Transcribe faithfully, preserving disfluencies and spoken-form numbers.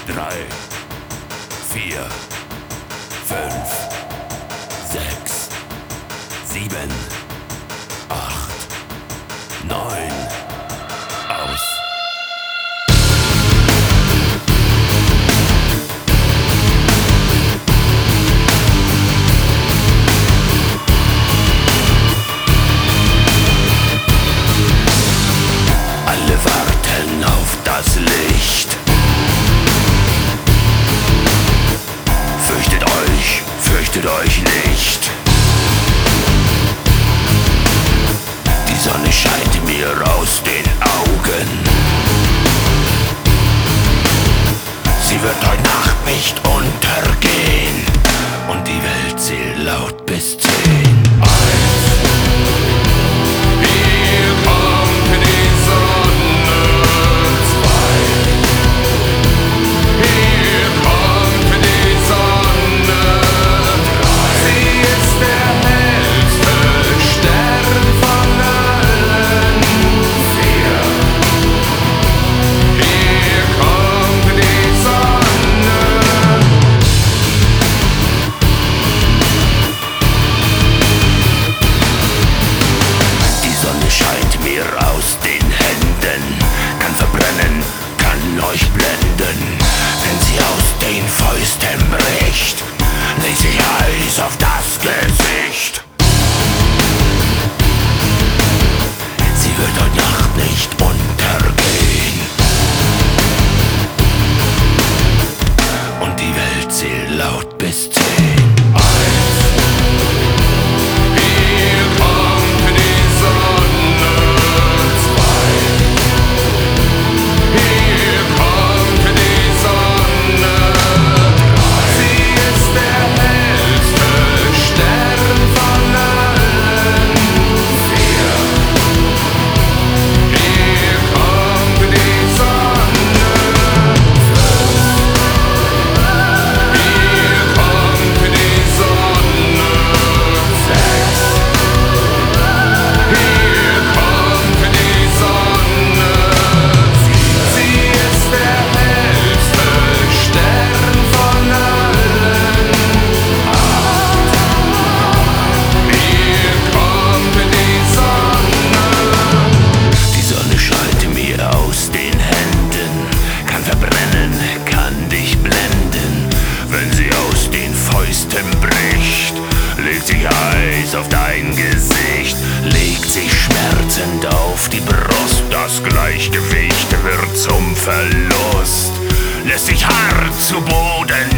drei, vier, fünf, sechs, sieben, acht, neun, aus. Alle warten auf das Licht. Fürchtet euch, fürchtet euch nicht. Die Sonne scheint mir aus den Augen. Sie wird heute Nacht nicht untergehen. Und die Welt zählt laut bis zehn. Aus den Händen, kann verbrennen, kann euch blenden. Wenn sie aus den Fäusten bricht, legt sich Eis auf das Gesicht. Sie wird heute Nacht nicht untergehen. Und die Welt zählt laut bis zehn. Bricht, legt sich Eis auf dein Gesicht, legt sich schmerzend auf die Brust. Das Gleichgewicht wird zum Verlust, lässt sich hart zu Boden